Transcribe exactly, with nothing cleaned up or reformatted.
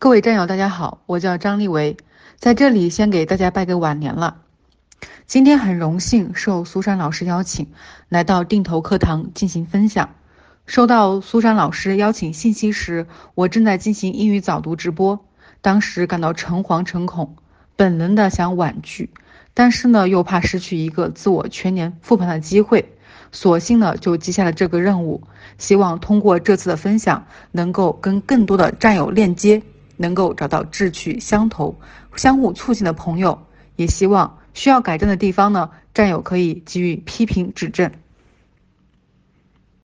各位战友，大家好，我叫张立维，在这里先给大家拜个晚年了。今天很荣幸受苏珊老师邀请，来到定投课堂进行分享。收到苏珊老师邀请信息时，我正在进行英语早读直播，当时感到诚惶诚恐，本能的想婉拒，但是呢又怕失去一个自我全年复盘的机会，索性呢就接下了这个任务，希望通过这次的分享，能够跟更多的战友链接，能够找到志趣相投、相互促进的朋友，也希望需要改正的地方呢，战友可以给予批评指正。